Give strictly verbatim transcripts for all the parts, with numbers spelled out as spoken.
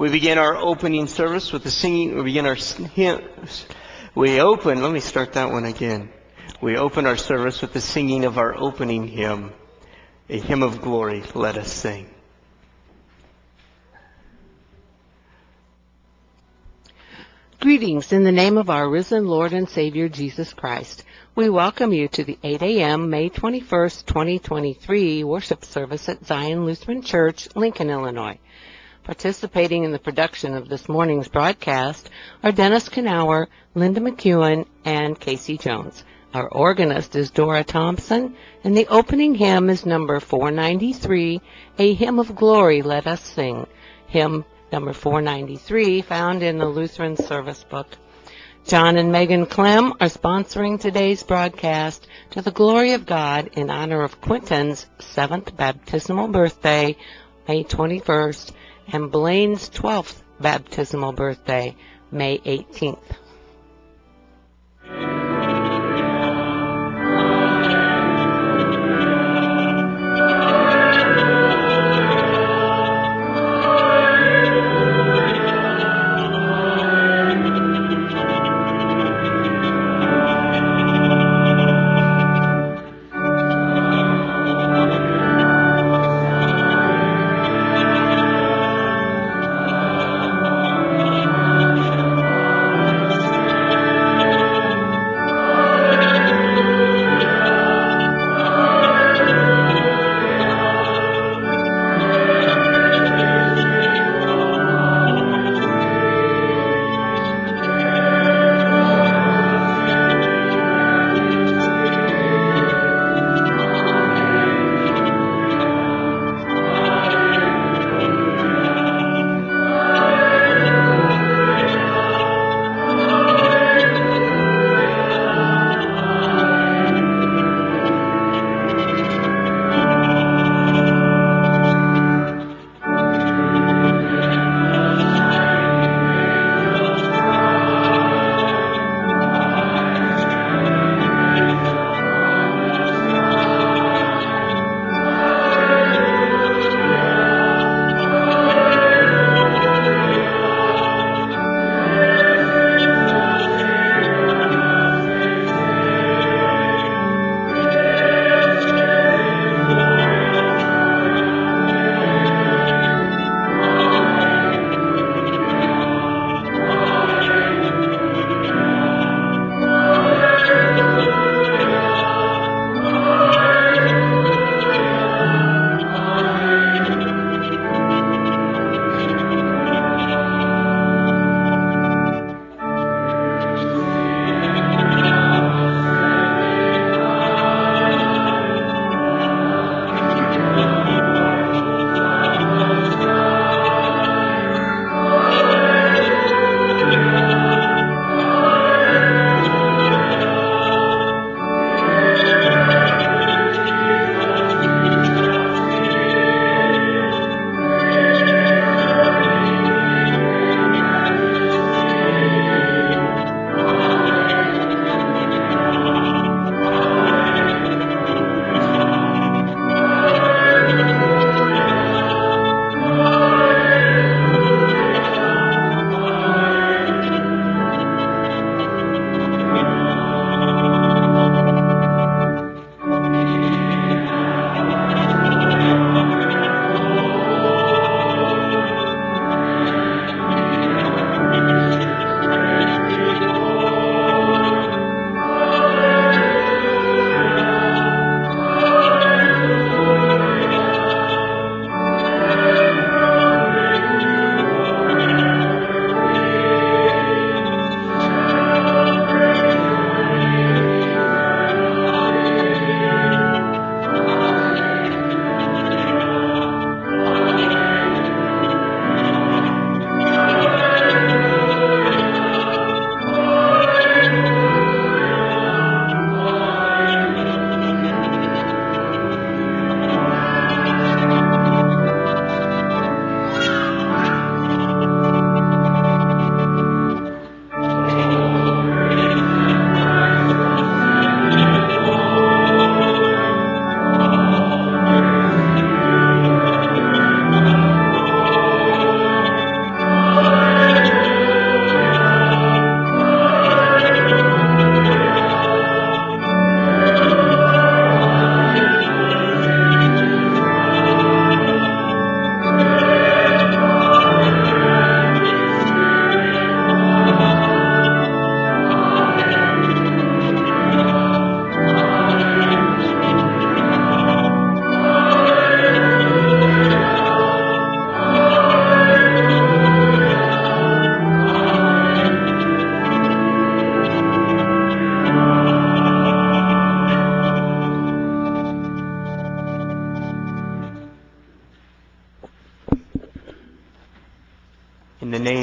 We begin our opening service with the singing. We begin our hymn. We open, let me start that one again. We open our service with the singing of our opening hymn, a hymn of glory. Let us sing. Greetings in the name of our risen Lord and Savior Jesus Christ. We welcome you to the eight a.m. May twenty-first, twenty twenty-three worship service at Zion Lutheran Church, Lincoln, Illinois. Participating in the production of this morning's broadcast are Dennis Knauer, Linda McEwen, and Casey Jones. Our organist is Dora Thompson, and the opening hymn is number four ninety-three, A Hymn of Glory, Let Us Sing. Hymn number four ninety-three, found in the Lutheran Service Book. John and Megan Clem are sponsoring today's broadcast to the glory of God in honor of Quentin's seventh baptismal birthday, May twenty-first, and Blaine's twelfth baptismal birthday, May eighteenth. Thank you.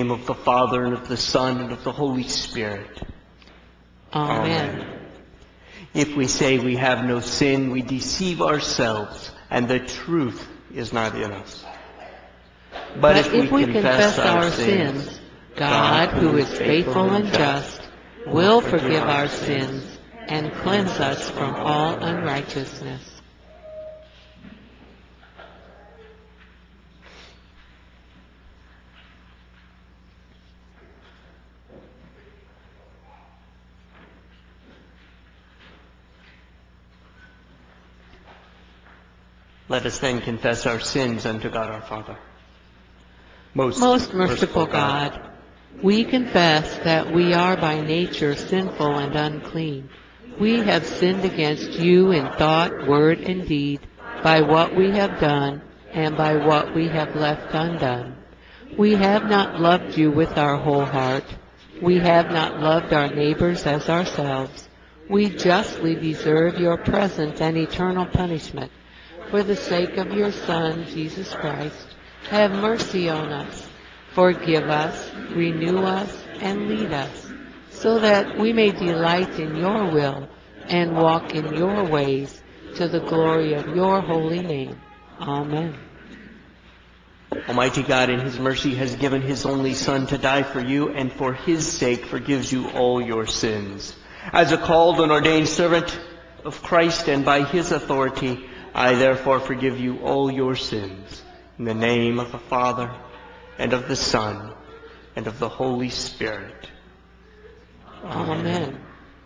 name of the Father, and of the Son, and of the Holy Spirit. Amen. Amen. If we say we have no sin, we deceive ourselves, and the truth is not in us. But, But if, if we we confess, confess our our sins, sins, God, who is faithful and just, will forgive our sins and cleanse us from all unrighteousness. let us then confess our sins unto God our Father. Most, Most merciful God, God, we confess that we are by nature sinful and unclean. We have sinned against you in thought, word, and deed, by what we have done and by what we have left undone. We have not loved you with our whole heart. We have not loved our neighbors as ourselves. We justly deserve your present and eternal punishment. For the sake of your Son, Jesus Christ, have mercy on us. Forgive us, renew us, and lead us, so that we may delight in your will and walk in your ways, to the glory of your holy name. Amen. Almighty God, in his mercy, has given his only Son to die for you, and for his sake forgives you all your sins. As a called and ordained servant of Christ, and by his authority, I therefore forgive you all your sins. In the name of the Father, and of the Son, and of the Holy Spirit. Amen.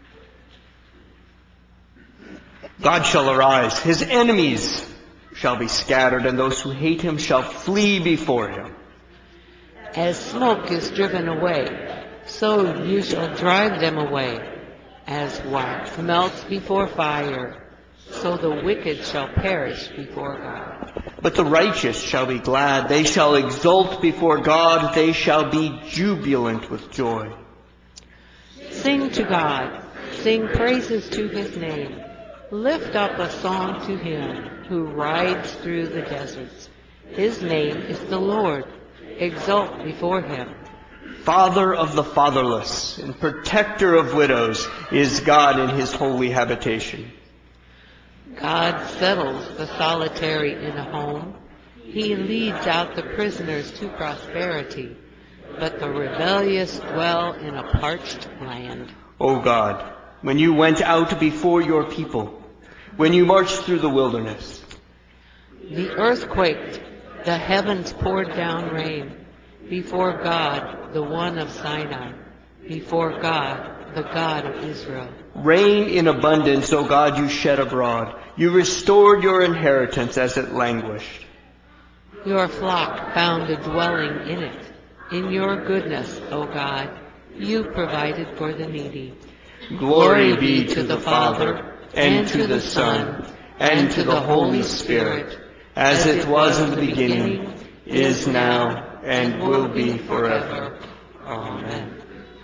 God shall arise. His enemies shall be scattered, and those who hate him shall flee before him. As smoke is driven away, so you shall drive them away. As wax melts before fire, so the wicked shall perish before God. But the righteous shall be glad. They shall exult before God. They shall be jubilant with joy. Sing to God. Sing praises to his name. Lift up a song to him who rides through the deserts. His name is the Lord. Exult before him. Father of the fatherless and protector of widows is God in his holy habitation. God settles the solitary in a home. He leads out the prisoners to prosperity, but the rebellious dwell in a parched land. O God, when you went out before your people, when you marched through the wilderness, the earth quaked, the heavens poured down rain, before God, the one of Sinai, before God, the God of Israel. Rain in abundance, O God, you shed abroad. You restored your inheritance as it languished. Your flock found a dwelling in it. In your goodness, O God, you provided for the needy. Glory be to the Father, and to the Son, and to the Holy Spirit, as it was in the beginning, is now, and will be forever. Amen.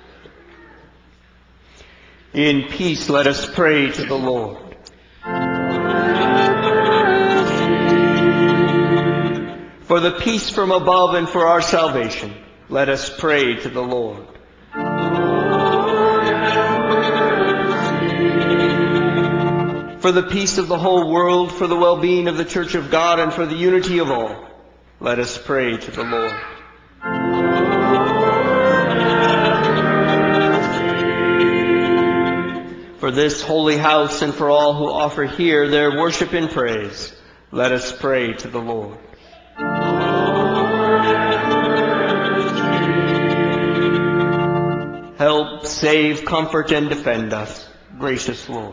In peace, let us pray to the Lord. For the peace from above and for our salvation, let us pray to the Lord. For the peace of the whole world, for the well-being of the Church of God, and for the unity of all, let us pray to the Lord. For this holy house and for all who offer here their worship and praise, let us pray to the Lord. Help, save, comfort, and defend us, gracious Lord.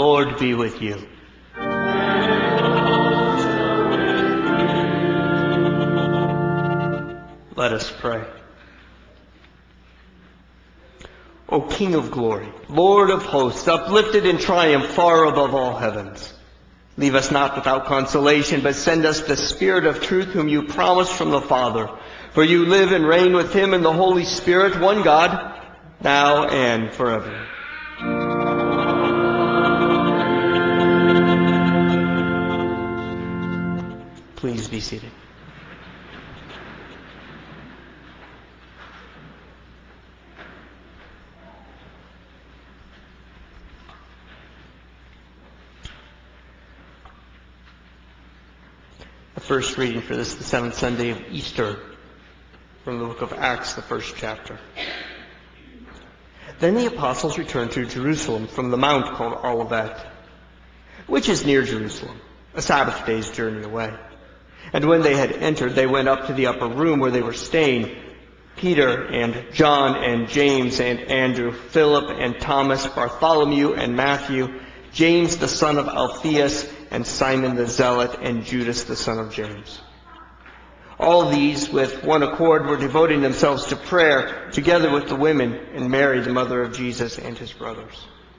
Lord be with you. Let us pray. O King of glory, Lord of hosts, uplifted in triumph far above all heavens, leave us not without consolation, but send us the Spirit of truth whom you promised from the Father. For you live and reign with him in the Holy Spirit, one God, now and forever. Please be seated. The first reading for this, the seventh Sunday of Easter, from the book of Acts, the first chapter. Then the apostles returned to Jerusalem from the mount called Olivet, which is near Jerusalem, a Sabbath day's journey away. And when they had entered, they went up to the upper room where they were staying, Peter and John and James and Andrew, Philip and Thomas, Bartholomew and Matthew, James the son of Alphaeus, and Simon the Zealot, and Judas the son of James. All these, with one accord, were devoting themselves to prayer, together with the women and Mary, the mother of Jesus, and his brothers.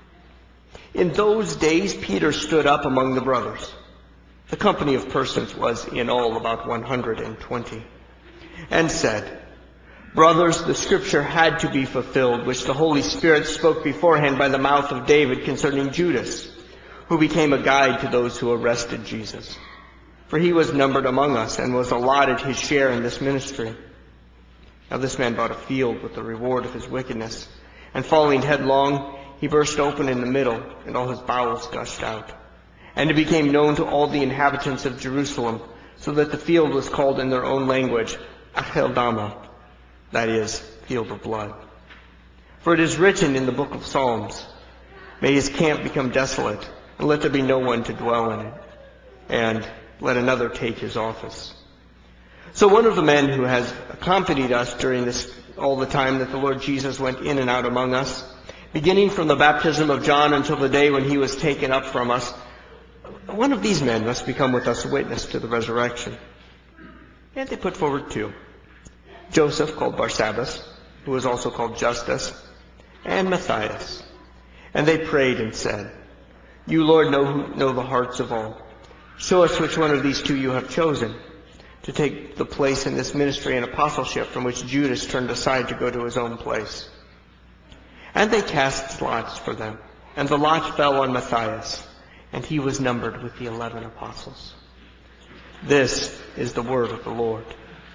In those days, Peter stood up among the brothers. The company of persons was in all about one hundred and twenty, and said, Brothers, the scripture had to be fulfilled, which the Holy Spirit spoke beforehand by the mouth of David concerning Judas, who became a guide to those who arrested Jesus. For he was numbered among us and was allotted his share in this ministry. Now this man bought a field with the reward of his wickedness, and falling headlong, he burst open in the middle, and all his bowels gushed out. And it became known to all the inhabitants of Jerusalem, so that the field was called in their own language, Acheldama, that is, field of blood. For it is written in the book of Psalms, May his camp become desolate, and let there be no one to dwell in it, and let another take his office. So one of the men who has accompanied us during this, all the time that the Lord Jesus went in and out among us, beginning from the baptism of John until the day when he was taken up from us, one of these men must become with us a witness to the resurrection. And they put forward two. Joseph, called Barsabbas, who was also called Justus, and Matthias. And they prayed and said, You, Lord, know, who, know the hearts of all. Show us which one of these two you have chosen to take the place in this ministry and apostleship from which Judas turned aside to go to his own place. And they cast lots for them, and the lot fell on Matthias, and he was numbered with the eleven apostles. This is the word of the Lord.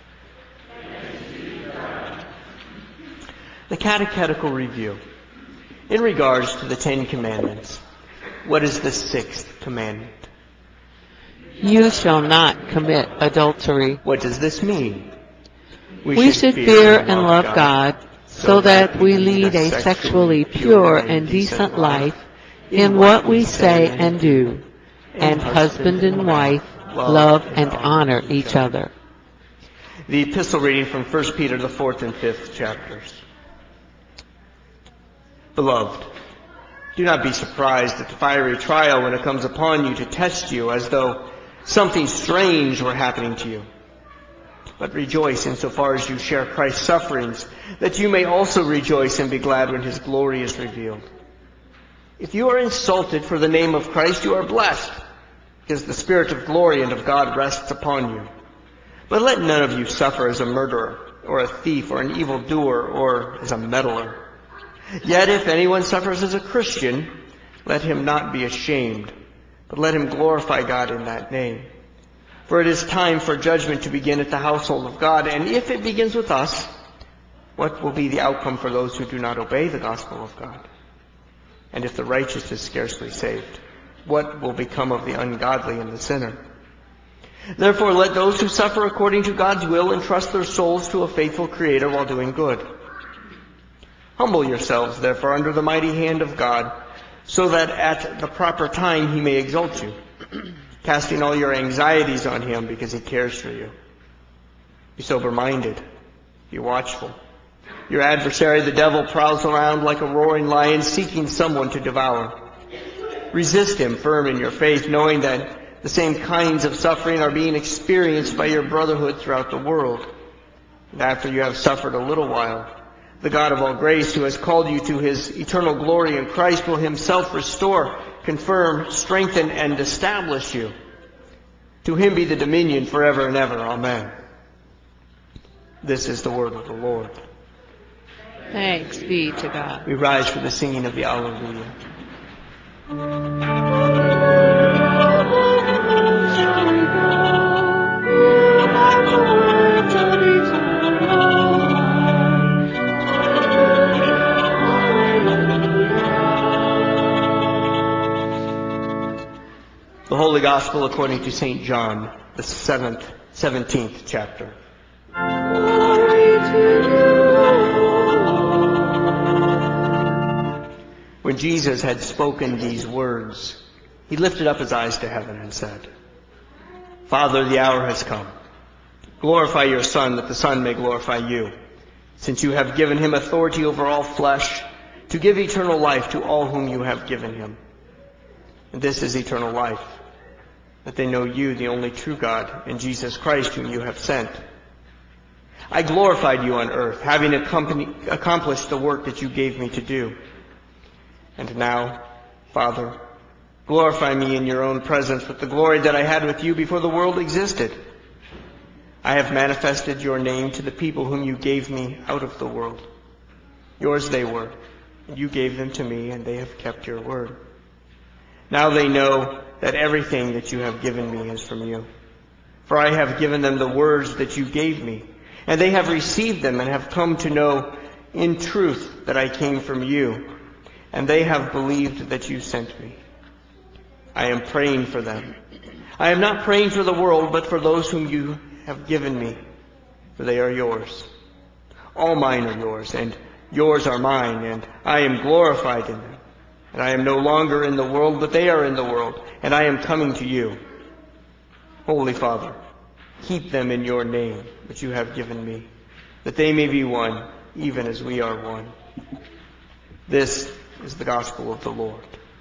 The catechetical review. In regards to the Ten Commandments, what is the sixth commandment? You shall not commit adultery. What does this mean? We, we should fear, fear and love God, God so that we lead a sexually pure and decent life in what we say and do, and husband and wife love and honor each other. The epistle reading from First Peter, the fourth and fifth chapters. Beloved, do not be surprised at the fiery trial when it comes upon you to test you as though something strange were happening to you. But rejoice insofar as you share Christ's sufferings, that you may also rejoice and be glad when his glory is revealed. If you are insulted for the name of Christ, you are blessed, because the Spirit of glory and of God rests upon you. But let none of you suffer as a murderer, or a thief, or an evildoer, or as a meddler. Yet if anyone suffers as a Christian, let him not be ashamed, but let him glorify God in that name. For it is time for judgment to begin at the household of God, and if it begins with us, what will be the outcome for those who do not obey the gospel of God? And if the righteous is scarcely saved, what will become of the ungodly and the sinner? Therefore let those who suffer according to God's will entrust their souls to a faithful Creator while doing good. Humble yourselves, therefore, under the mighty hand of God, so that at the proper time he may exalt you, casting all your anxieties on him because he cares for you. Be sober-minded. Be watchful. Your adversary, the devil, prowls around like a roaring lion, seeking someone to devour. resist him firm in your faith, knowing that the same kinds of suffering are being experienced by your brotherhood throughout the world. And after you have suffered a little while, the God of all grace, who has called you to his eternal glory in Christ, will himself restore, confirm, strengthen, and establish you. To him be the dominion forever and ever. Amen. This is the word of the Lord. Thanks be to God. We rise for the singing of the Alleluia. The Holy Gospel according to Saint John, the seventh, seventeenth chapter. Glory to you, Lord. When Jesus had spoken these words, he lifted up his eyes to heaven and said, Father, the hour has come. Glorify your Son, that the Son may glorify you, since you have given him authority over all flesh, to give eternal life to all whom you have given him. And this is eternal life, that they know you, the only true God, and Jesus Christ, whom you have sent. I glorified you on earth, having accomplished the work that you gave me to do. And now, Father, glorify me in your own presence with the glory that I had with you before the world existed. I have manifested your name to the people whom you gave me out of the world. Yours they were, and you gave them to me, and they have kept your word. Now they know that everything that you have given me is from you. For I have given them the words that you gave me, and they have received them and have come to know in truth that I came from you, and they have believed that you sent me. I am praying for them. I am not praying for the world, but for those whom you have given me, for they are yours. All mine are yours, and yours are mine, and I am glorified in them. And I am no longer in the world, but they are in the world, and I am coming to you. Holy Father, keep them in your name, which you have given me, that they may be one, even as we are one. This is the gospel of the Lord.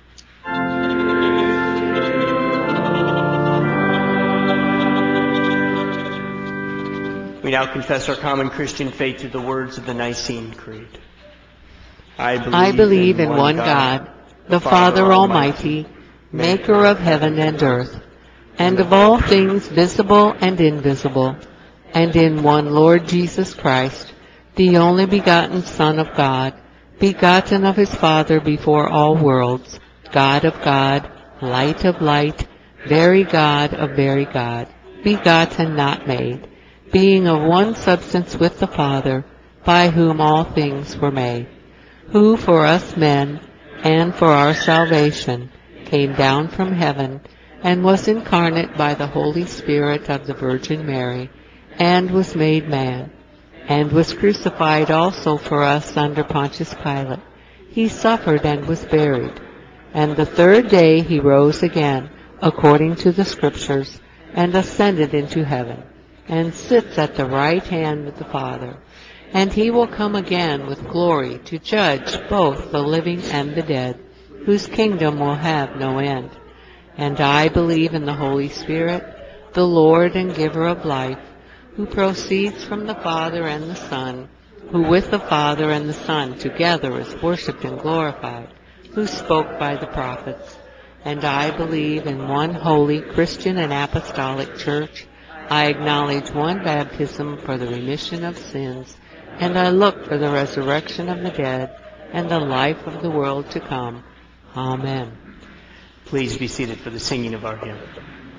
We now confess our common Christian faith through the words of the Nicene Creed. I believe, I believe in one, one God, God the Father Almighty, maker of heaven and earth, and of all things visible and invisible, and in one Lord Jesus Christ, the only begotten Son of God, begotten of his Father before all worlds, God of God, light of light, very God of very God, begotten, not made, being of one substance with the Father, by whom all things were made, who for us men and for our salvation came down from heaven and was incarnate by the Holy Spirit of the Virgin Mary, and was made man, and was crucified also for us under Pontius Pilate. He suffered and was buried, and the third day he rose again, according to the Scriptures, and ascended into heaven, and sits at the right hand of the Father. And he will come again with glory to judge both the living and the dead, whose kingdom will have no end. And I believe in the Holy Spirit, the Lord and giver of life, who proceeds from the Father and the Son, who with the Father and the Son together is worshipped and glorified, who spoke by the prophets. And I believe in one holy Christian and apostolic church. I acknowledge one baptism for the remission of sins, and I look for the resurrection of the dead and the life of the world to come. Amen. Please be seated for the singing of our hymn.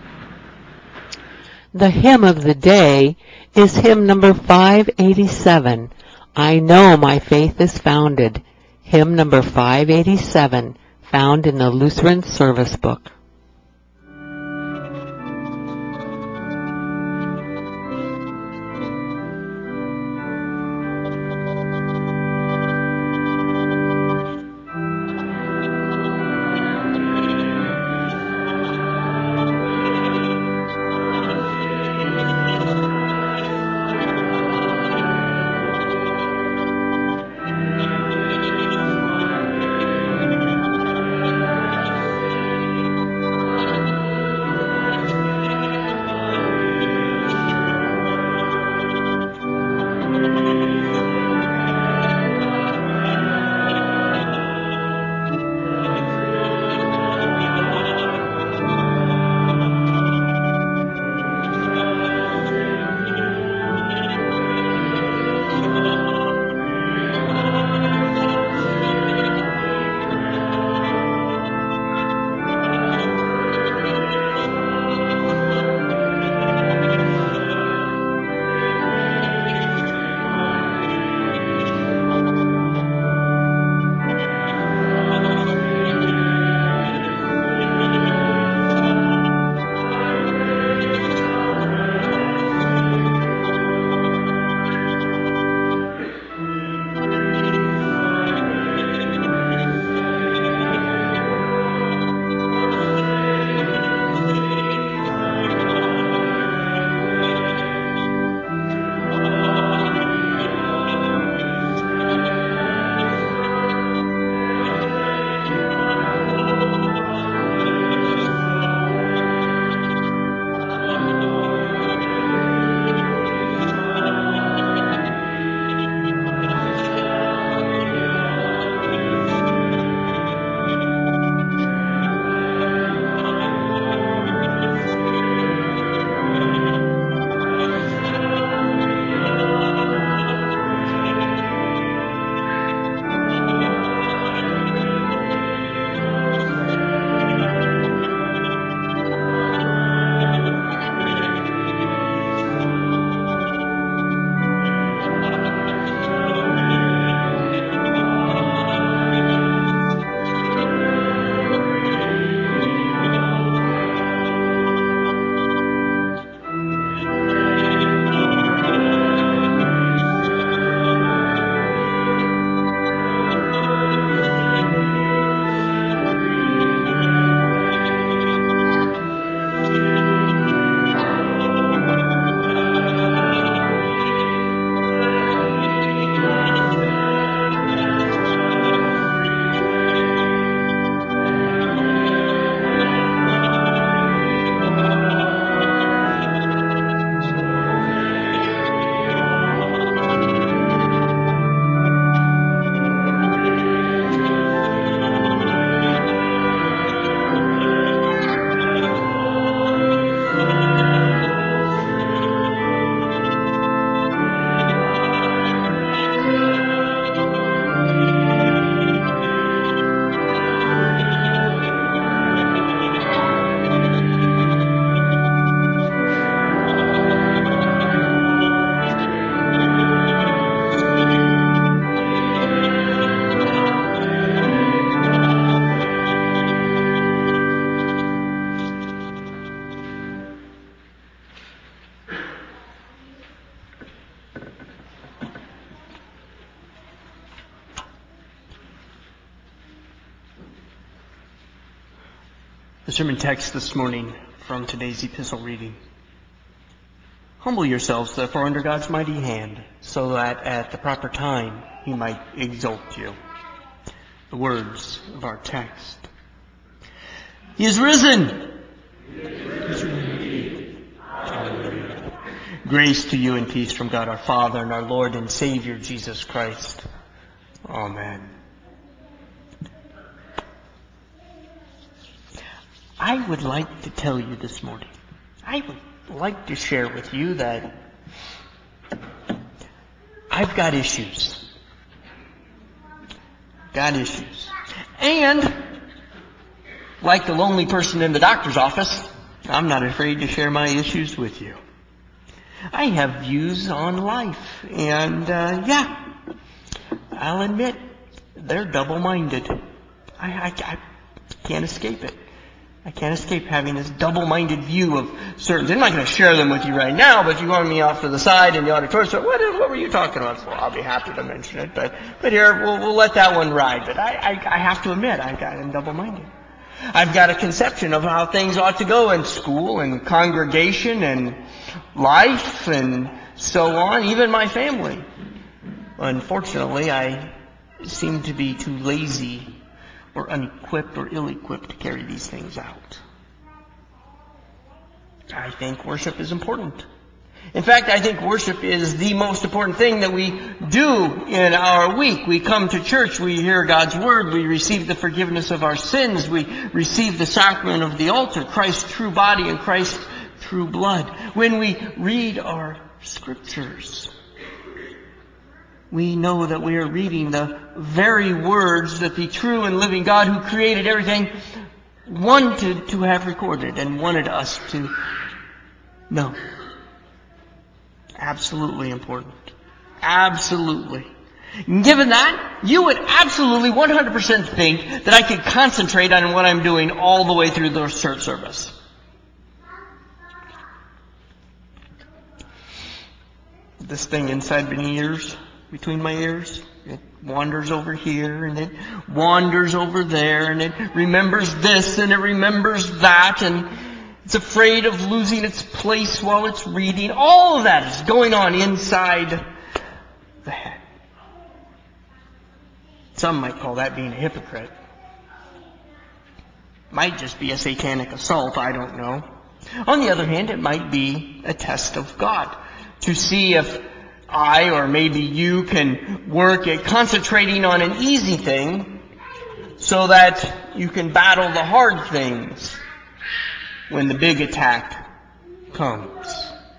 The hymn of the day is hymn number five eighty-seven, I Know My Faith is Founded. Hymn number five eighty-seven, found in the Lutheran Service Book. The sermon text this morning from today's epistle reading. Humble yourselves, therefore, under God's mighty hand, so that at the proper time he might exalt you. The words of our text. He is risen! He is risen indeed. Hallelujah. Grace to you and peace from God our Father and our Lord and Savior Jesus Christ. Amen. I would like to tell you this morning, I would like to share with you that I've got issues. Got issues. And, like the lonely person in the doctor's office, I'm not afraid to share my issues with you. I have views on life, and uh, yeah, I'll admit, they're double-minded. I, I, I can't escape it. I can't escape having this double-minded view of certain things. I'm not going to share them with you right now, but you want me off to the side in the auditorium. So what, what were you talking about? Well, I'll be happy to mention it, but but here we'll, we'll let that one ride. But I, I, I have to admit, I've got I'm double-minded. I've got a conception of how things ought to go in school and congregation and life and so on, even my family. Unfortunately, I seem to be too lazy or unequipped or ill-equipped to carry these things out. I think worship is important. In fact, I think worship is the most important thing that we do in our week. We come to church, we hear God's Word, we receive the forgiveness of our sins, we receive the sacrament of the altar, Christ's true body and Christ's true blood. When we read our scriptures, we know that we are reading the very words that the true and living God who created everything wanted to have recorded and wanted us to know. Absolutely important. Absolutely. Given that, you would absolutely one hundred percent think that I could concentrate on what I'm doing all the way through the church service. This thing inside my ears, between my ears, it wanders over here and it wanders over there and it remembers this and it remembers that and it's afraid of losing its place while it's reading. All of that is going on inside the head. Some might call that being a hypocrite. Might just be a satanic assault, I don't know. On the other hand, it might be a test of God to see if I or maybe you can work at concentrating on an easy thing so that you can battle the hard things when the big attack comes.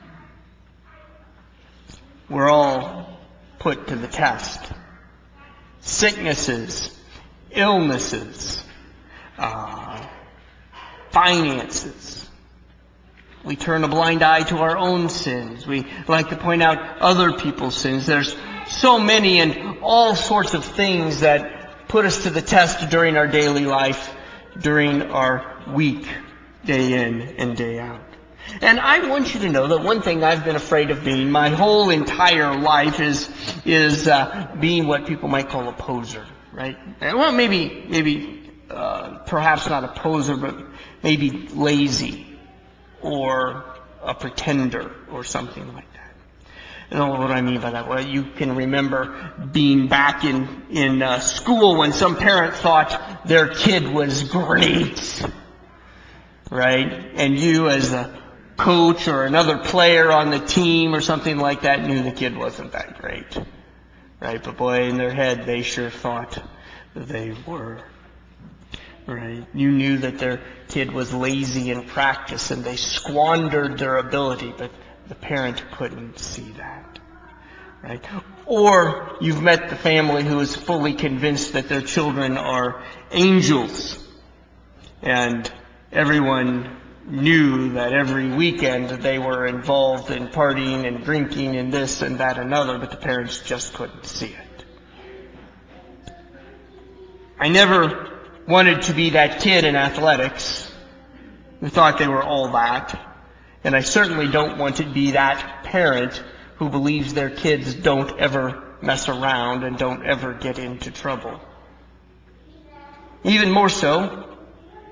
We're all put to the test. Sicknesses, illnesses, uh, finances. We turn a blind eye to our own sins. We like to point out other people's sins. There's so many and all sorts of things that put us to the test during our daily life, during our week, day in and day out. And I want you to know that one thing I've been afraid of being my whole entire life is is uh, being what people might call a poser, right? Well, maybe maybe uh, perhaps not a poser, but maybe lazy. Or a pretender, or something like that. You know what I mean by that? Well, you can remember being back in in uh, school when some parent thought their kid was great, right? And you, as a coach or another player on the team or something like that, knew the kid wasn't that great, right? But boy, in their head, they sure thought they were. Right? You knew that their kid was lazy in practice and they squandered their ability, but the parent couldn't see that. Right? Or you've met the family who is fully convinced that their children are angels. And everyone knew that every weekend they were involved in partying and drinking and this and that and other, but the parents just couldn't see it. I never wanted to be that kid in athletics who thought they were all that. And I certainly don't want to be that parent who believes their kids don't ever mess around and don't ever get into trouble. Even more so,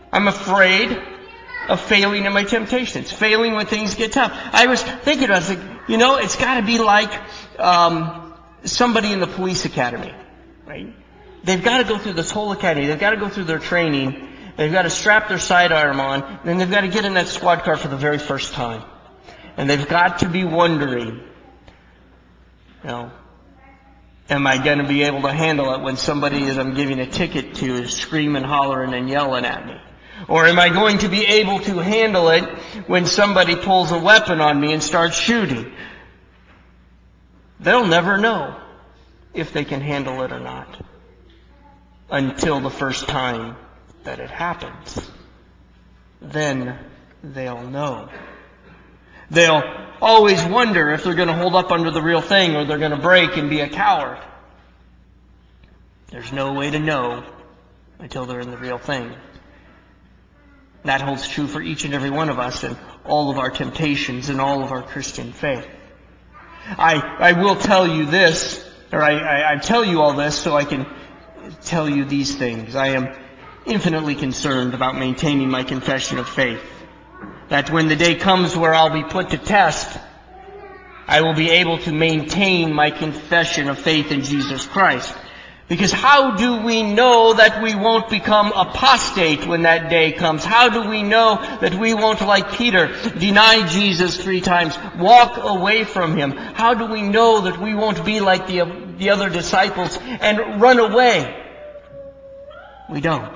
I'm afraid of failing in my temptations, failing when things get tough. I was thinking about it, I was like, you know, it's got to be like um, somebody in the police academy, right? They've got to go through this whole academy. They've got to go through their training. They've got to strap their sidearm on, and then they've got to get in that squad car for the very first time. And they've got to be wondering, you know, am I going to be able to handle it when somebody is I'm giving a ticket to is screaming, hollering, and yelling at me? Or am I going to be able to handle it when somebody pulls a weapon on me and starts shooting? They'll never know if they can handle it or not until the first time that it happens. Then they'll know. They'll always wonder if they're going to hold up under the real thing or they're going to break and be a coward. There's no way to know until they're in the real thing. That holds true for each and every one of us and all of our temptations and all of our Christian faith. I, I will tell you this, or I, I, I tell you all this so I can tell you these things. I am infinitely concerned about maintaining my confession of faith. That when the day comes where I'll be put to test, I will be able to maintain my confession of faith in Jesus Christ. Because how do we know that we won't become apostate when that day comes? How do we know that we won't, like Peter, deny Jesus three times, walk away from Him? How do we know that we won't be like the, the other disciples and run away? We don't.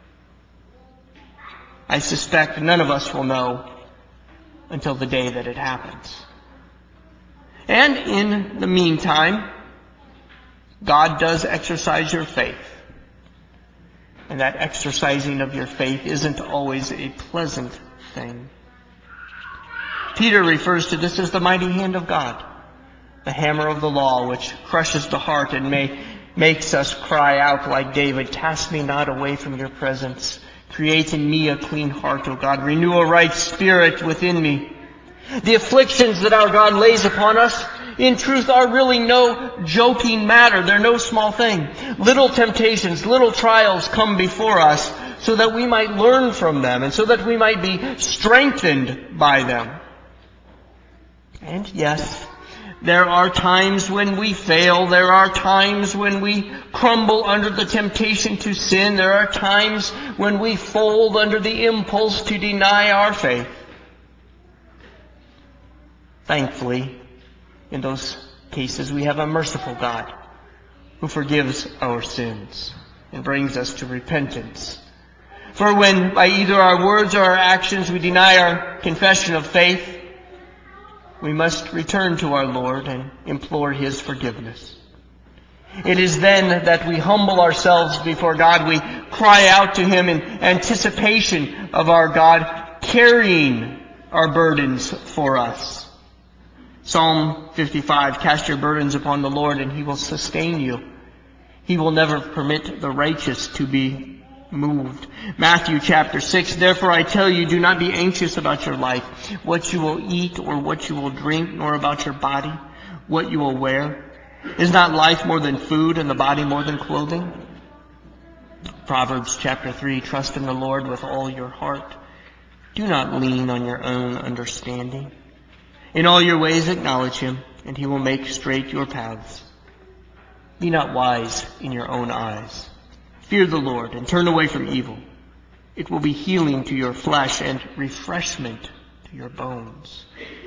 I suspect none of us will know until the day that it happens. And in the meantime, God does exercise your faith. And that exercising of your faith isn't always a pleasant thing. Peter refers to this as the mighty hand of God, the hammer of the law, which crushes the heart and may, makes us cry out like David, "Cast me not away from your presence. Create in me a clean heart, O God. Renew a right spirit within me." The afflictions that our God lays upon us, in truth, are really no joking matter. They're no small thing. Little temptations, little trials come before us so that we might learn from them and so that we might be strengthened by them. And yes, there are times when we fail. There are times when we crumble under the temptation to sin. There are times when we fold under the impulse to deny our faith. Thankfully, in those cases, we have a merciful God who forgives our sins and brings us to repentance. For when by either our words or our actions we deny our confession of faith, we must return to our Lord and implore His forgiveness. It is then that we humble ourselves before God. We cry out to Him in anticipation of our God carrying our burdens for us. Psalm fifty-five, "Cast your burdens upon the Lord and He will sustain you. He will never permit the righteous to be moved." Matthew chapter six, "Therefore I tell you, do not be anxious about your life, what you will eat or what you will drink, nor about your body, what you will wear. Is not life more than food and the body more than clothing?" Proverbs chapter three, "Trust in the Lord with all your heart. Do not lean on your own understanding. In all your ways acknowledge Him, and He will make straight your paths. Be not wise in your own eyes. Fear the Lord and turn away from evil. It will be healing to your flesh and refreshment to your bones."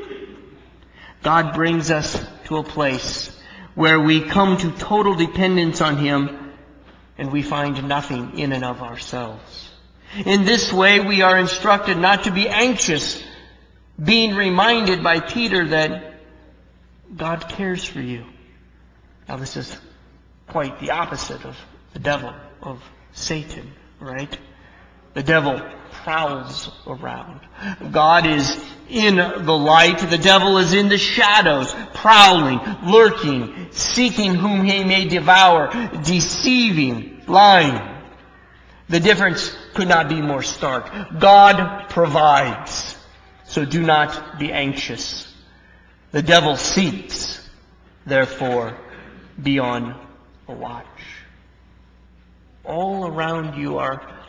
God brings us to a place where we come to total dependence on Him and we find nothing in and of ourselves. In this way, we are instructed not to be anxious, being reminded by Peter that God cares for you. Now, this is quite the opposite of the devil, of Satan, right? The devil prowls around. God is in the light. The devil is in the shadows, prowling, lurking, seeking whom he may devour, deceiving, lying. The difference could not be more stark. God provides, so do not be anxious. The devil seeks, therefore be on the watch. All around you are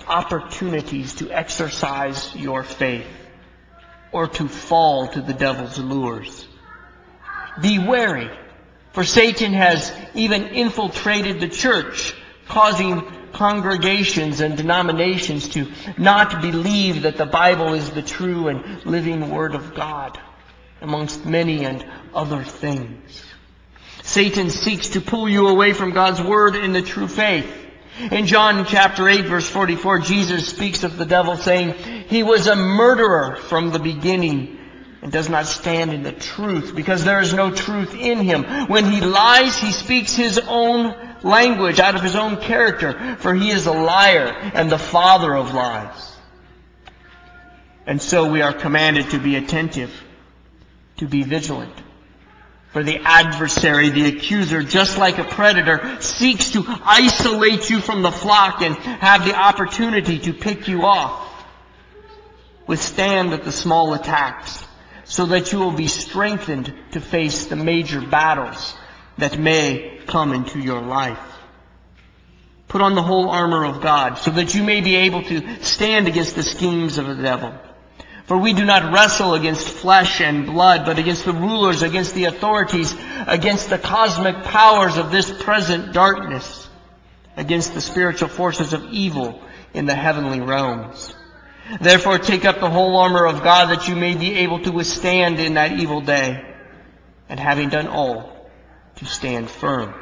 opportunities to exercise your faith or to fall to the devil's lures. Be wary, for Satan has even infiltrated the church, causing congregations and denominations to not believe that the Bible is the true and living Word of God, amongst many and other things. Satan seeks to pull you away from God's Word in the true faith. In John chapter eight, verse forty-four, Jesus speaks of the devil saying, "He was a murderer from the beginning and does not stand in the truth, because there is no truth in him. When he lies, he speaks his own language out of his own character, for he is a liar and the father of lies." And so we are commanded to be attentive, to be vigilant. For the adversary, the accuser, just like a predator, seeks to isolate you from the flock and have the opportunity to pick you off. Withstand the small attacks so that you will be strengthened to face the major battles that may come into your life. Put on the whole armor of God so that you may be able to stand against the schemes of the devil. For we do not wrestle against flesh and blood, but against the rulers, against the authorities, against the cosmic powers of this present darkness, against the spiritual forces of evil in the heavenly realms. Therefore take up the whole armor of God that you may be able to withstand in that evil day, and having done all, to stand firm.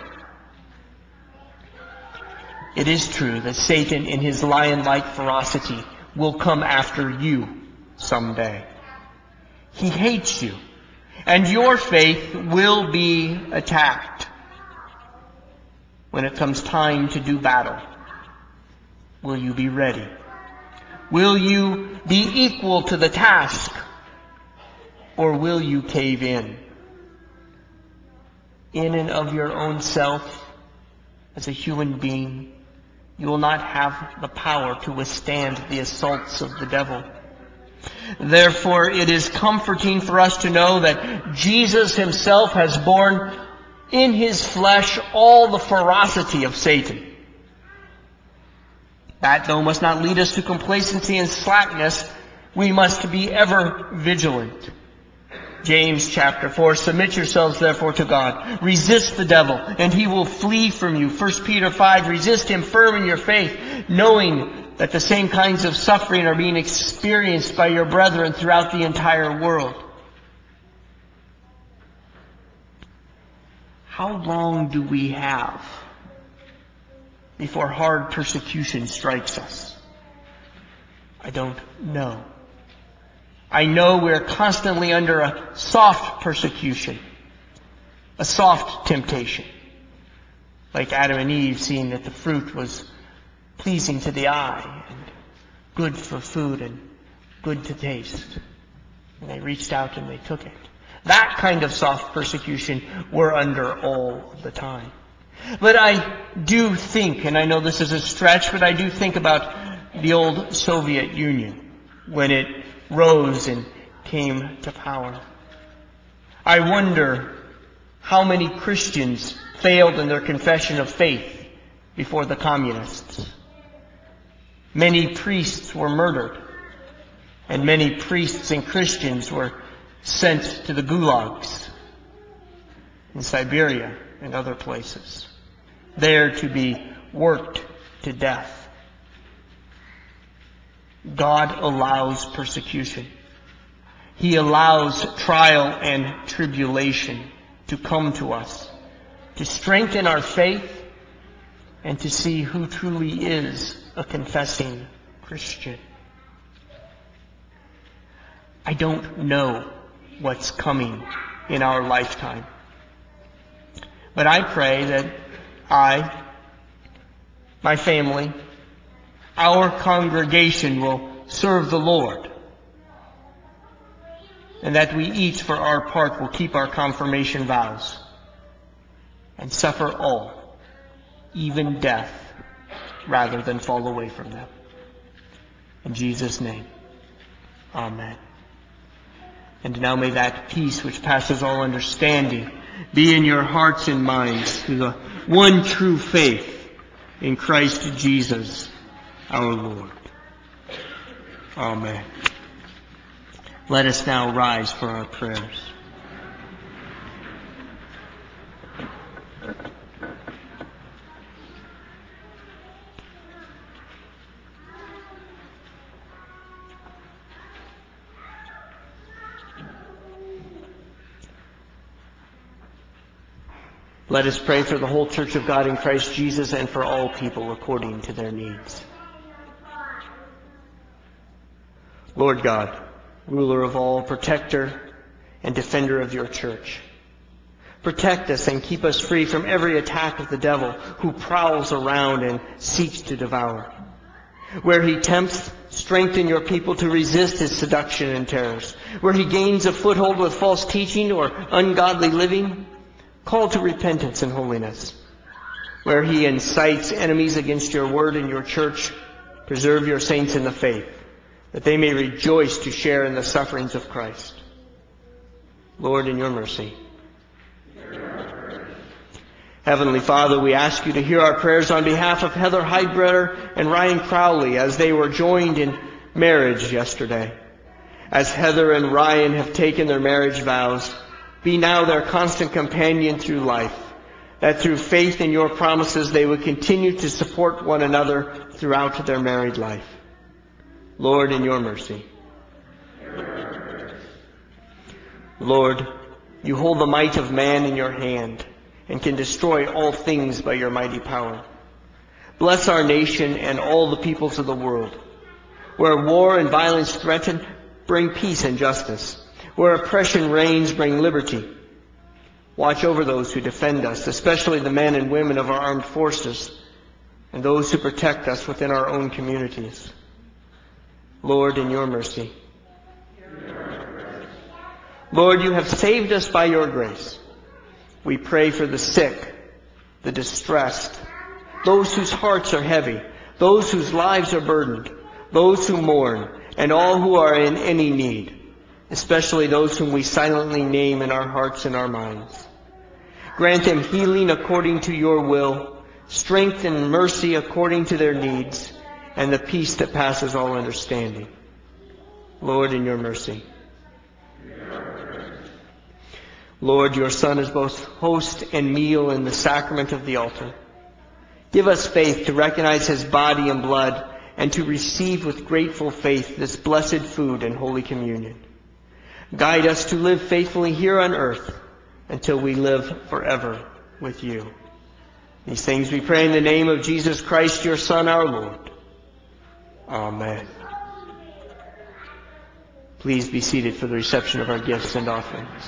It is true that Satan in his lion-like ferocity will come after you someday. He hates you, and your faith will be attacked. When it comes time to do battle, will you be ready? Will you be equal to the task, or will you cave in? In and of your own self, as a human being, you will not have the power to withstand the assaults of the devil. Therefore, it is comforting for us to know that Jesus himself has borne in his flesh all the ferocity of Satan. That, though, must not lead us to complacency and slackness. We must be ever vigilant. James chapter four, submit yourselves therefore to God. Resist the devil, and he will flee from you. First Peter five, resist him firm in your faith, knowing that the same kinds of suffering are being experienced by your brethren throughout the entire world. How long do we have before hard persecution strikes us? I don't know. I know we're constantly under a soft persecution, a soft temptation. Like Adam and Eve seeing that the fruit was pleasing to the eye and good for food and good to taste. And they reached out and they took it. That kind of soft persecution we're under all the time. But I do think, and I know this is a stretch, but I do think about the old Soviet Union when it rose and came to power. I wonder how many Christians failed in their confession of faith before the communists. Many priests were murdered, and many priests and Christians were sent to the gulags in Siberia and other places, there to be worked to death. God allows persecution. He allows trial and tribulation to come to us, to strengthen our faith and to see who truly is a confessing Christian. I don't know what's coming in our lifetime, but I pray that I, my family, our congregation will serve the Lord, and that we each for our part will keep our confirmation vows and suffer all, even death, rather than fall away from them. In Jesus' name, amen. And now may that peace which passes all understanding be in your hearts and minds through the one true faith in Christ Jesus our Lord. Amen. Let us now rise for our prayers. Let us pray for the whole Church of God in Christ Jesus and for all people according to their needs. Lord God, ruler of all, protector and defender of your church, protect us and keep us free from every attack of the devil who prowls around and seeks to devour. Where he tempts, strengthen your people to resist his seduction and terrors. Where he gains a foothold with false teaching or ungodly living, call to repentance and holiness. Where he incites enemies against your word and your church, preserve your saints in the faith, that they may rejoice to share in the sufferings of Christ. Lord, in your mercy. Heavenly Father, we ask you to hear our prayers on behalf of Heather Heidbreder and Ryan Crowley as they were joined in marriage yesterday. As Heather and Ryan have taken their marriage vows, be now their constant companion through life, that through faith in your promises they would continue to support one another throughout their married life. Lord, in your mercy. Lord, you hold the might of man in your hand and can destroy all things by your mighty power. Bless our nation and all the peoples of the world. Where war and violence threaten, bring peace and justice. Where oppression reigns, bring liberty. Watch over those who defend us, especially the men and women of our armed forces and those who protect us within our own communities. Lord, in your mercy. Lord, you have saved us by your grace. We pray for the sick, the distressed, those whose hearts are heavy, those whose lives are burdened, those who mourn, and all who are in any need, especially those whom we silently name in our hearts and our minds. Grant them healing according to your will, strength and mercy according to their needs, and the peace that passes all understanding. Lord, in your mercy. Lord, your Son is both host and meal in the sacrament of the altar. Give us faith to recognize his body and blood and to receive with grateful faith this blessed food and Holy Communion. Guide us to live faithfully here on earth until we live forever with you. These things we pray in the name of Jesus Christ, your Son, our Lord. Amen. Please be seated for the reception of our gifts and offerings.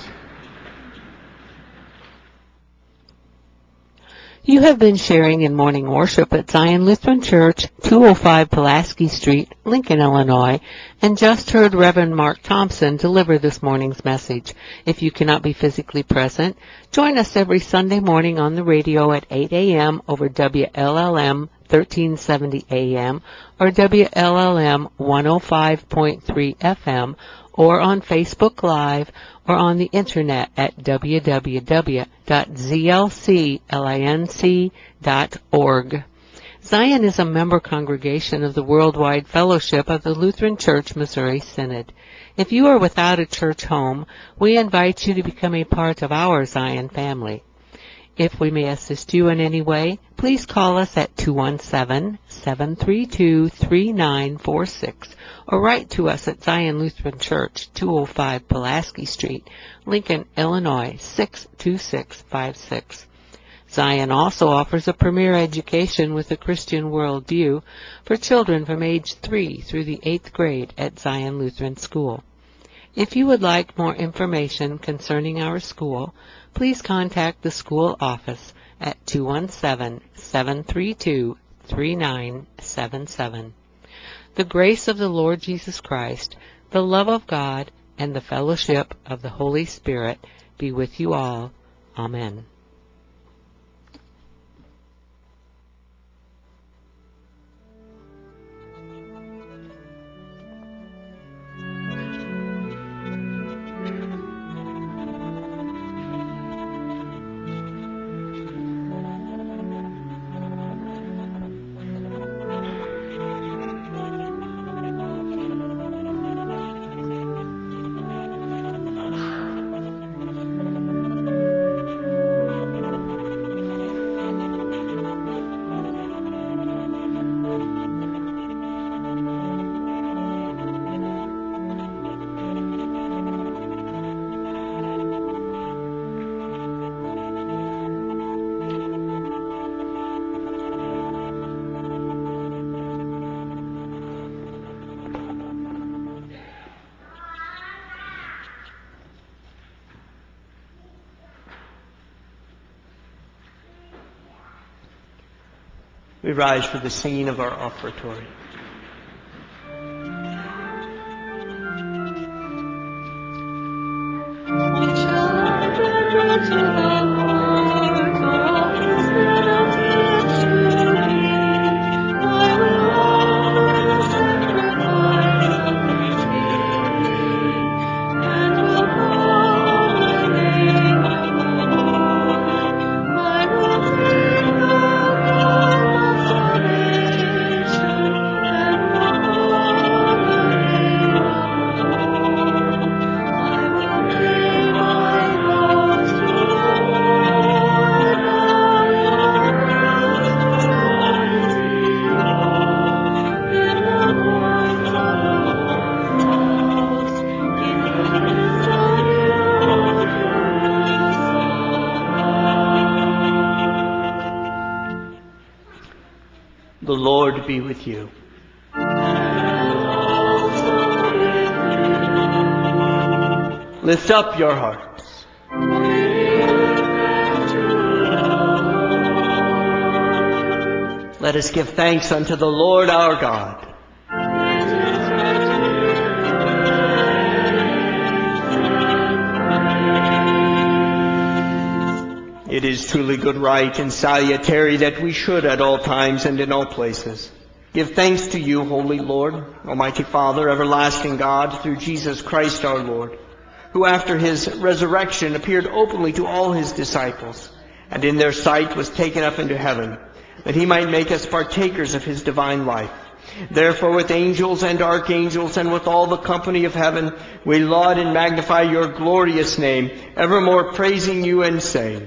You have been sharing in morning worship at Zion Lutheran Church, two oh five Pulaski Street, Lincoln, Illinois, and just heard Reverend Mark Thompson deliver this morning's message. If you cannot be physically present, join us every Sunday morning on the radio at eight a.m. over W L L M thirteen seventy A M or W L L M one oh five point three F M, or on Facebook Live, or on the internet at w w w dot z l c linc dot org. Zion is a member congregation of the Worldwide Fellowship of the Lutheran Church Missouri Synod. If you are without a church home, we invite you to become a part of our Zion family. If we may assist you in any way, please call us at two one seven, seven three two, three nine four six or write to us at Zion Lutheran Church, two oh five Pulaski Street, Lincoln, Illinois, six two six five six. Zion also offers a premier education with a Christian worldview for children from age three through the eighth grade at Zion Lutheran School. If you would like more information concerning our school, please contact the school office at two one seven, seven three two, three nine seven seven. The grace of the Lord Jesus Christ, the love of God, and the fellowship of the Holy Spirit be with you all. Amen. We rise for the singing of our offertory. The Lord be with you. Lift up your hearts. Let us give thanks unto the Lord our God. It is truly good right and salutary that we should at all times and in all places give thanks to you, Holy Lord, Almighty Father, everlasting God, through Jesus Christ our Lord, who after his resurrection appeared openly to all his disciples, and in their sight was taken up into heaven, that he might make us partakers of his divine life. Therefore with angels and archangels and with all the company of heaven, we laud and magnify your glorious name, evermore praising you and saying,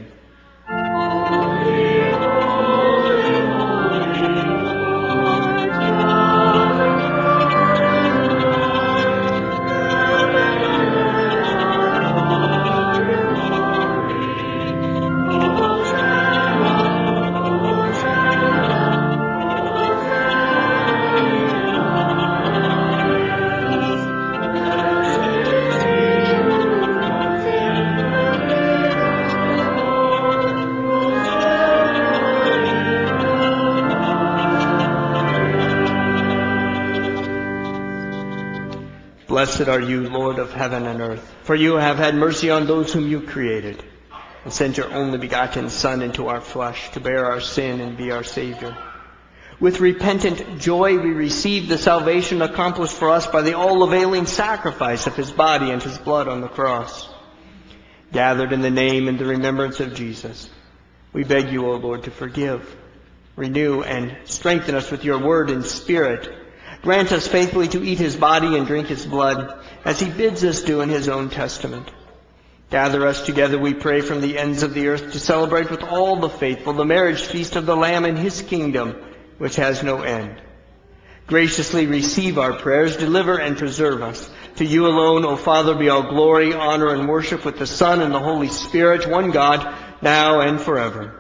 Blessed are you, Lord of heaven and earth, for you have had mercy on those whom you created, and sent your only begotten Son into our flesh to bear our sin and be our Savior. With repentant joy we receive the salvation accomplished for us by the all-availing sacrifice of his body and his blood on the cross. Gathered in the name and the remembrance of Jesus, we beg you, O Lord, to forgive, renew, and strengthen us with your word and spirit. Grant us faithfully to eat his body and drink his blood, as he bids us do in his own testament. Gather us together, we pray, from the ends of the earth to celebrate with all the faithful the marriage feast of the Lamb in his kingdom, which has no end. Graciously receive our prayers, deliver and preserve us. To you alone, O Father, be all glory, honor, and worship with the Son and the Holy Spirit, one God, now and forever.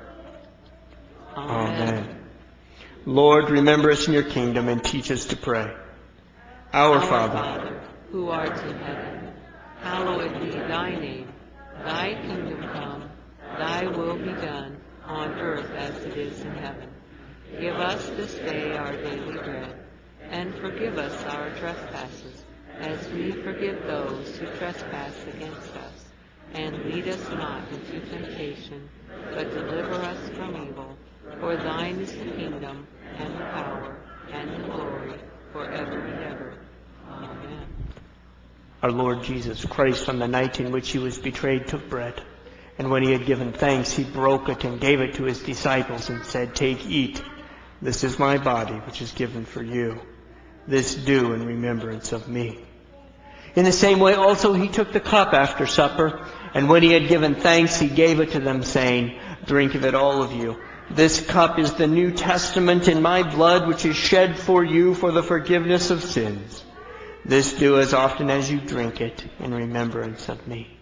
Amen. Amen. Lord, remember us in your kingdom and teach us to pray. Our, Our Father, Father, who art in heaven, hallowed be thy name. Thy kingdom come, thy will be done, on earth as it is in heaven. Give us this day our daily bread, and forgive us our trespasses, as we forgive those who trespass against us. And lead us not into temptation, but deliver us from evil. For thine is the kingdom, and the power, and the glory, forever and ever. Amen. Our Lord Jesus Christ, on the night in which he was betrayed, took bread. And when he had given thanks, he broke it and gave it to his disciples and said, "Take, eat. This is my body, which is given for you. This do in remembrance of me." In the same way also he took the cup after supper, and when he had given thanks, he gave it to them, saying, "Drink of it, all of you. This cup is the New Testament in my blood, which is shed for you for the forgiveness of sins. This do as often as you drink it in remembrance of me."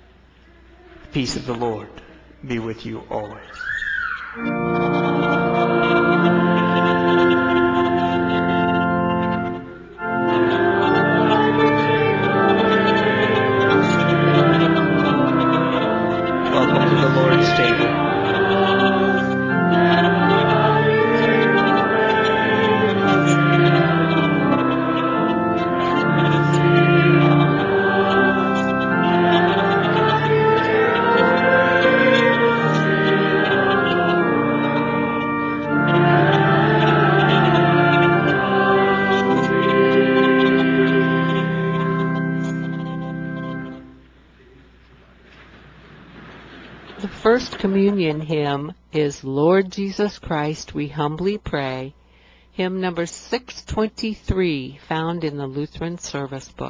The peace of the Lord be with you always. Welcome to the Lord's table. first communion hymn is Lord Jesus Christ, We Humbly Pray, hymn number six twenty-three, found in the Lutheran Service Book.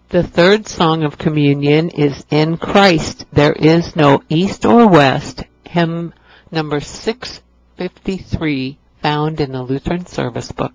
The third song of communion is In Christ There Is No East or West, hymn number six fifty-three, found in the Lutheran Service Book.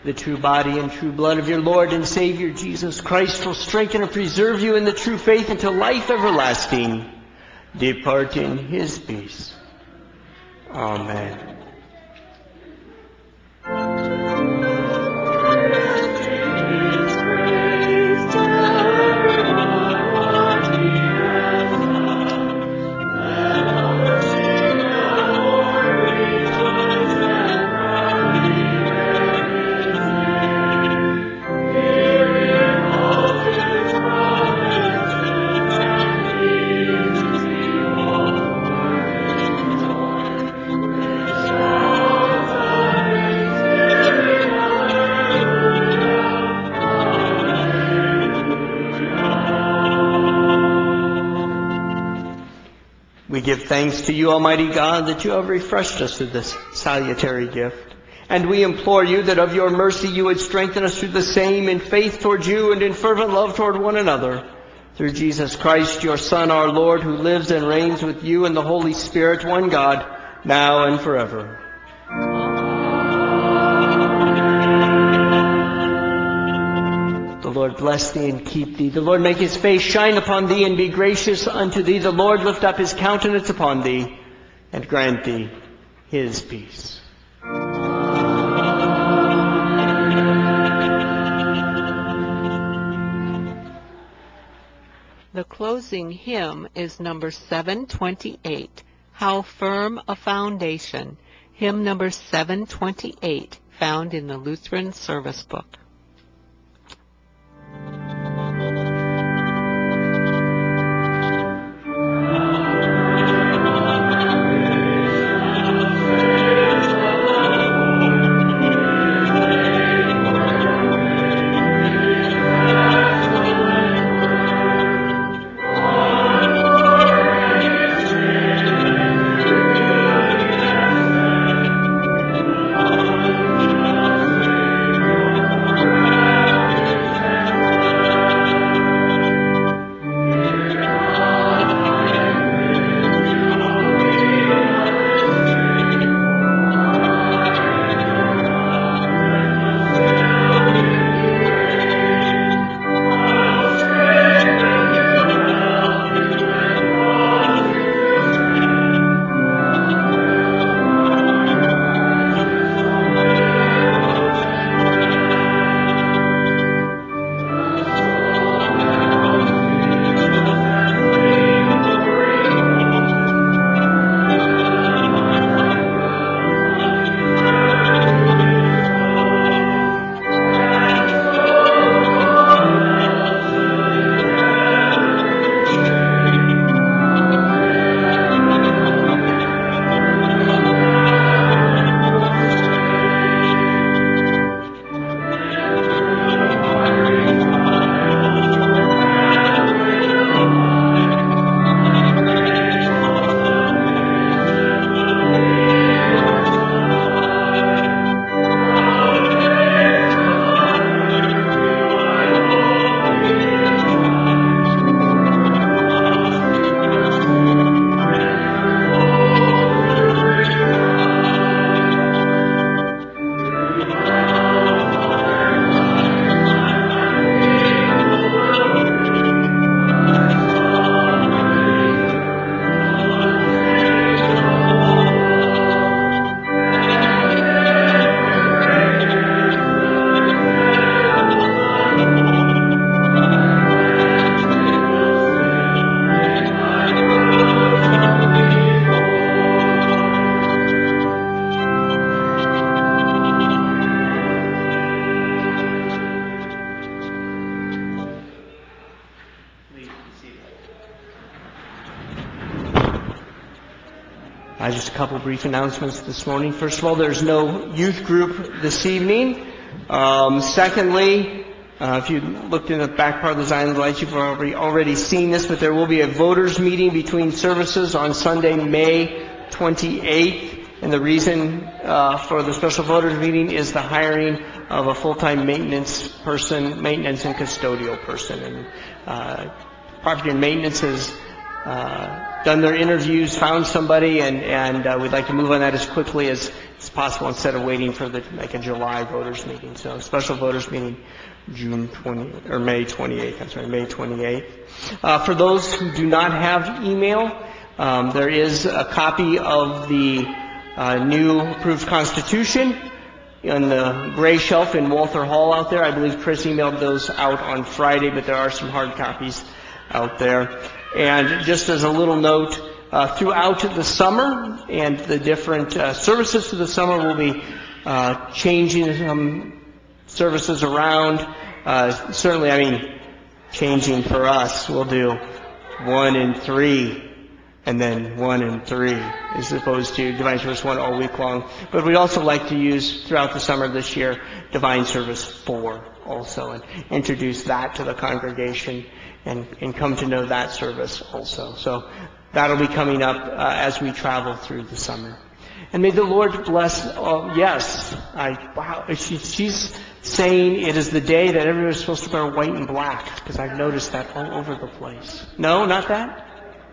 The true body and true blood of your Lord and Savior Jesus Christ will strengthen and preserve you in the true faith until life everlasting. Depart in his peace. Amen. We give thanks to you, Almighty God, that you have refreshed us with this salutary gift. And we implore you that of your mercy you would strengthen us through the same in faith toward you and in fervent love toward one another. Through Jesus Christ, your Son, our Lord, who lives and reigns with you in the Holy Spirit, one God, now and forever. The Lord bless thee and keep thee. The Lord make his face shine upon thee and be gracious unto thee. The Lord lift up his countenance upon thee and grant thee his peace. The closing hymn is number seven twenty-eight, How Firm a Foundation. Hymn number seven twenty-eight, found in the Lutheran Service Book. Uh, just a couple of brief announcements this morning. First of all, there's no youth group this evening. Um, secondly, uh, if you looked in the back part of the Zion Lights, you've already, already seen this, but there will be a voters meeting between services on Sunday, May twenty-eighth. And the reason uh, for the special voters meeting is the hiring of a full-time maintenance person, maintenance and custodial person. And uh, Property and Maintenance has uh, done their interviews, found somebody, and, and uh, we'd like to move on that as quickly as, as possible instead of waiting for the like a July voters meeting. So special voters meeting June twentieth or May twenty-eighth. I'm sorry, May twenty-eighth. Uh, for those who do not have email, um, there is a copy of the uh, new approved Constitution on the gray shelf in Walther Hall out there. I believe Chris emailed those out on Friday, but there are some hard copies out there. And just as a little note, uh, throughout the summer and the different uh, services through the summer, we'll be uh, changing some services around. Uh, certainly, I mean, changing for us, we'll do one and three, and then one and three, as opposed to Divine Service one all week long. But we'd also like to use, throughout the summer this year, Divine Service four also, and introduce that to the congregation and, and come to know that service also. So that'll be coming up uh, as we travel through the summer. And may the Lord bless all. Yes, I, wow, she, she's saying it is the day that everyone's supposed to wear white and black, because I've noticed that all over the place. No, not that?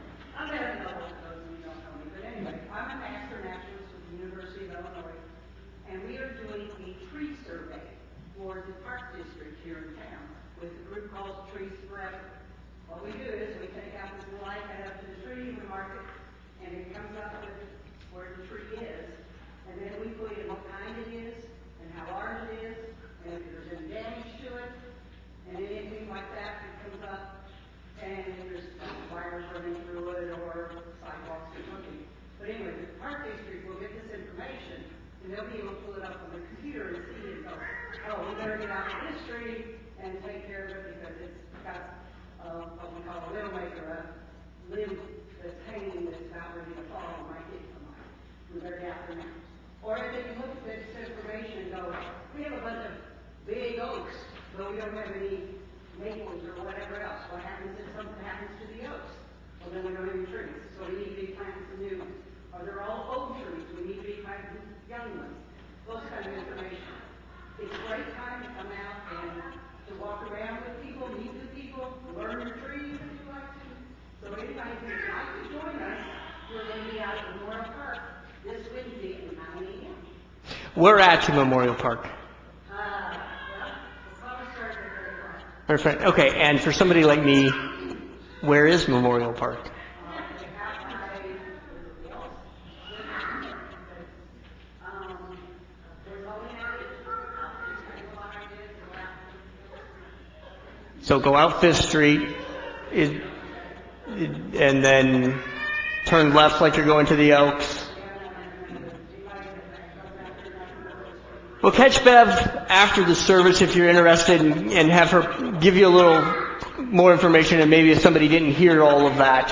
What we do is we take out this little light, head up to the tree, we mark it, and it comes up with where the tree is. And then we put in what kind it is, and how large it is, and if there's any damage to it, and anything like that that comes up, and if there's wires running through it, or sidewalks or something. But anyway, the park district will get this information, and they'll be able to pull it up on the computer and see it. Go, oh, we better get out of this tree and take care of it because it's got Uh, what we call a limb maker, a limb that's hanging that's about ready to fall and might hit somebody. We better get out there now. Or if they can look at this information and go, we have a bunch of big oaks, but we don't have any maples or whatever else. What happens if something happens to the oaks? Well, then we don't have any trees. So we need to be planting some new ones. Or they're all oak trees. We need to be planting young ones. Those kind of information. It's a great time to come out and to walk around with people, meet with people, learn the trees if you like to. So anybody who'd like to join us, we're going to be out at Memorial Park this Wednesday at nine a.m. We're at Memorial Park. Uh, well, we'll probably start at very far. Perfect. Okay, and for somebody like me, where is Memorial Park? So go out Fifth Street, it, it, and then turn left like you're going to the Elks. Well, catch Bev after the service if you're interested, and, and have her give you a little more information, and maybe if somebody didn't hear all of that.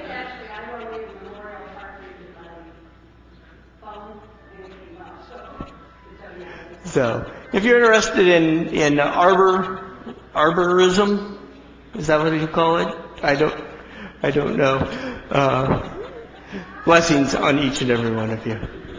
So, if you're interested in, in arbor, arborism, is that what you call it? I don't, I don't know. Uh, blessings on each and every one of you.